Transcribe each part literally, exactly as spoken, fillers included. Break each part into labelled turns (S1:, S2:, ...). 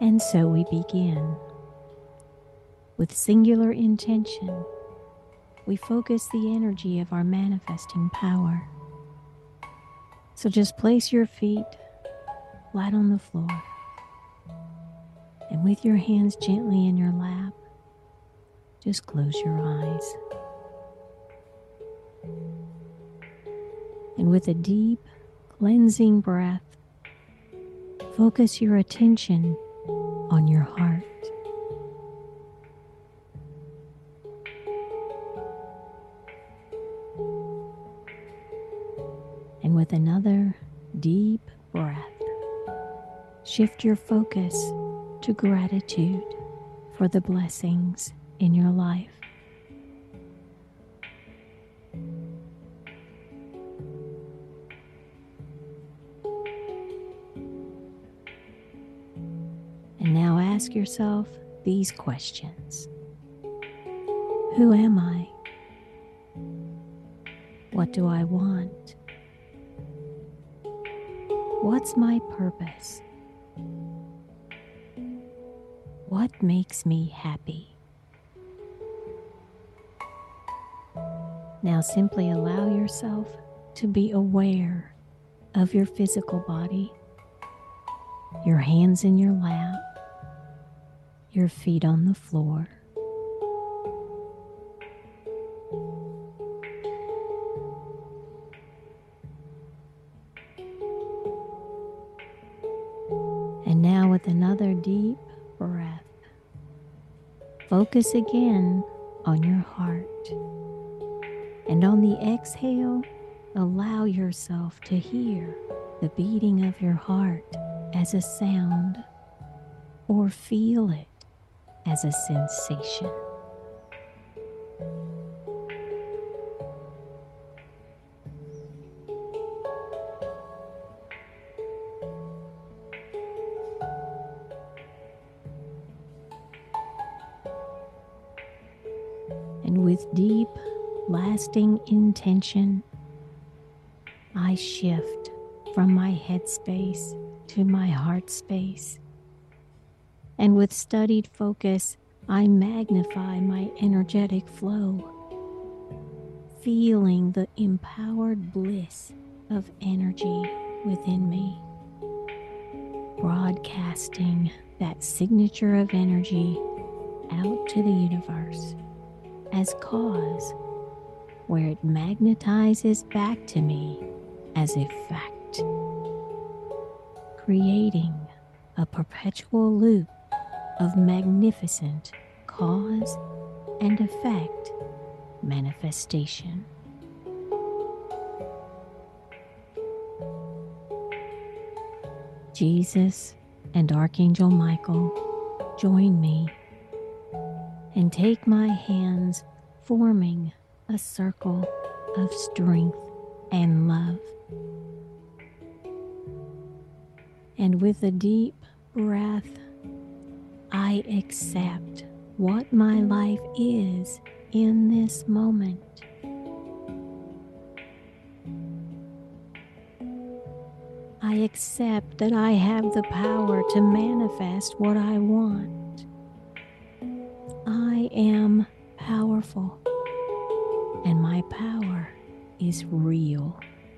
S1: And so we begin. With singular intention, we focus the energy of our manifesting power. So just place your feet flat on the floor, and with your hands gently in your lap, just close your eyes. And with a deep, cleansing breath, focus your attention on your heart. And with another deep breath, shift your focus to gratitude for the blessings in your life. And now ask yourself these questions. Who am I? What do I want? What's my purpose? What makes me happy? Now simply allow yourself to be aware of your physical body, your hands in your lap, your feet on the floor. And now with another deep breath, focus again on your heart. And on the exhale, allow yourself to hear the beating of your heart as a sound, or feel it as a sensation. And with deep, lasting intention, I shift from my head space to my heart space. And with studied focus, I magnify my energetic flow, feeling the empowered bliss of energy within me, broadcasting that signature of energy out to the universe as cause, where it magnetizes back to me as a fact, creating a perpetual loop of magnificent cause and effect manifestation. Jesus and Archangel Michael join me and take my hands, forming a circle of strength and love. And with a deep breath, I accept what my life is in this moment. I accept that I have the power to manifest what I want. I am powerful, and my power is real.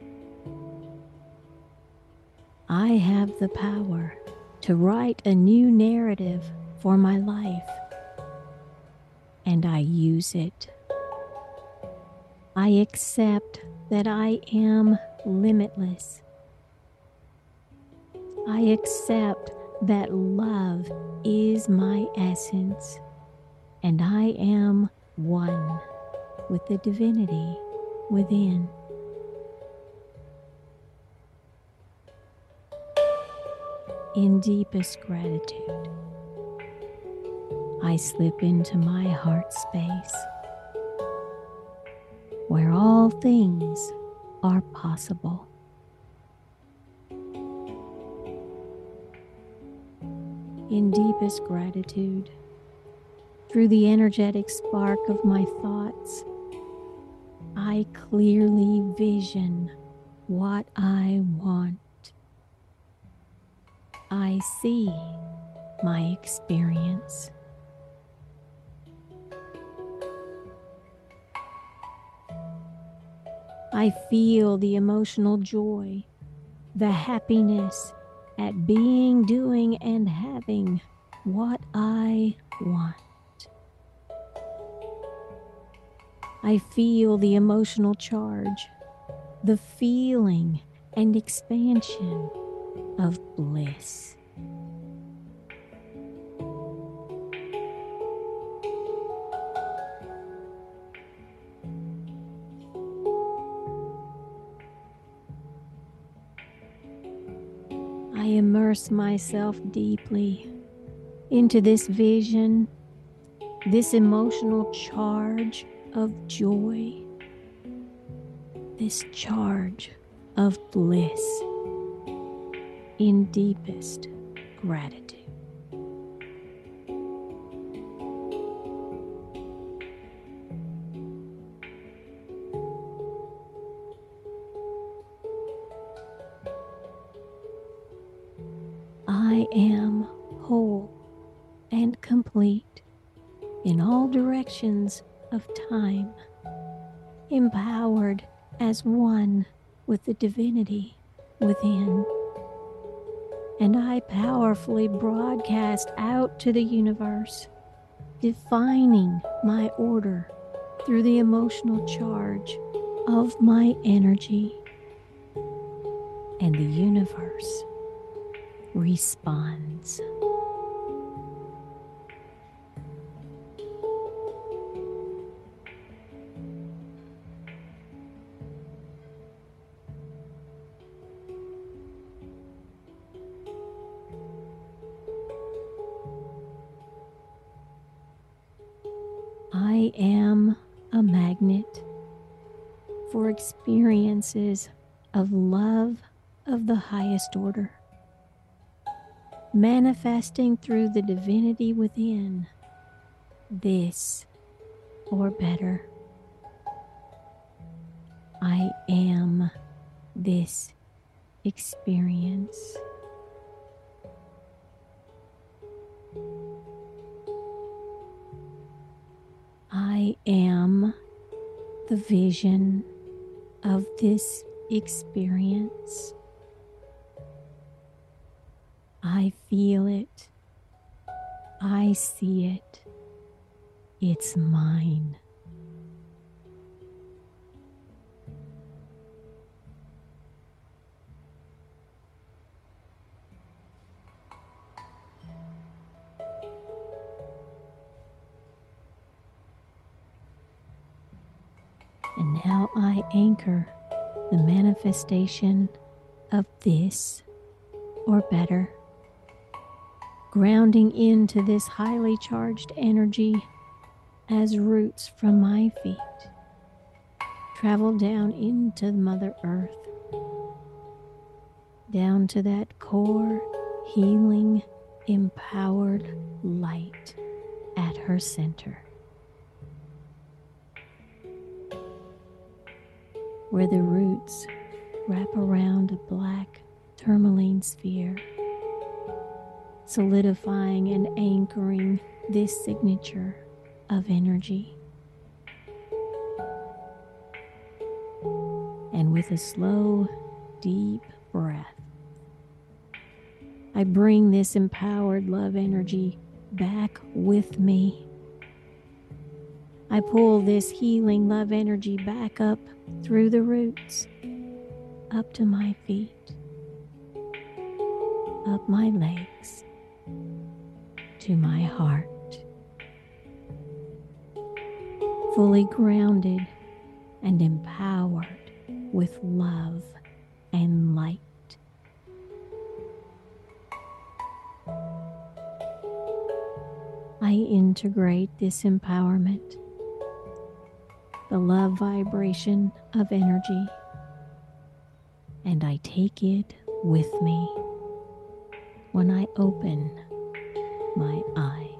S1: I have the power to write a new narrative for my life, and I use it. I accept that I am limitless. I accept that love is my essence, and I am one with the divinity within. In deepest gratitude, I slip into my heart space, where all things are possible. In deepest gratitude, through the energetic spark of my thoughts, I clearly vision what I want. I see my experience. I feel the emotional joy, the happiness at being, doing, and having what I want. I feel the emotional charge, the feeling and expansion of bliss. I immerse myself deeply into this vision, this emotional charge of joy, this charge of bliss in deepest gratitude. I am whole and complete in all directions of time, empowered as one with the divinity within. And I powerfully broadcast out to the universe, defining my order through the emotional charge of my energy. And the universe responds. I am a magnet for experiences of love of the highest order, manifesting through the divinity within, this or better. I am this experience. I am the vision of this experience. I feel it. I see it. It's mine. And now I anchor the manifestation of this or better, grounding into this highly charged energy as roots from my feet travel down into Mother Earth, down to that core, healing, empowered light at her center, where the roots wrap around a black tourmaline sphere, solidifying and anchoring this signature of energy. And with a slow, deep breath, I bring this empowered love energy back with me. I pull this healing love energy back up through the roots, up to my feet, up my legs, to my heart. Fully grounded and empowered with love and light. I integrate this empowerment, the love vibration of energy, and I take it with me when I open my eyes.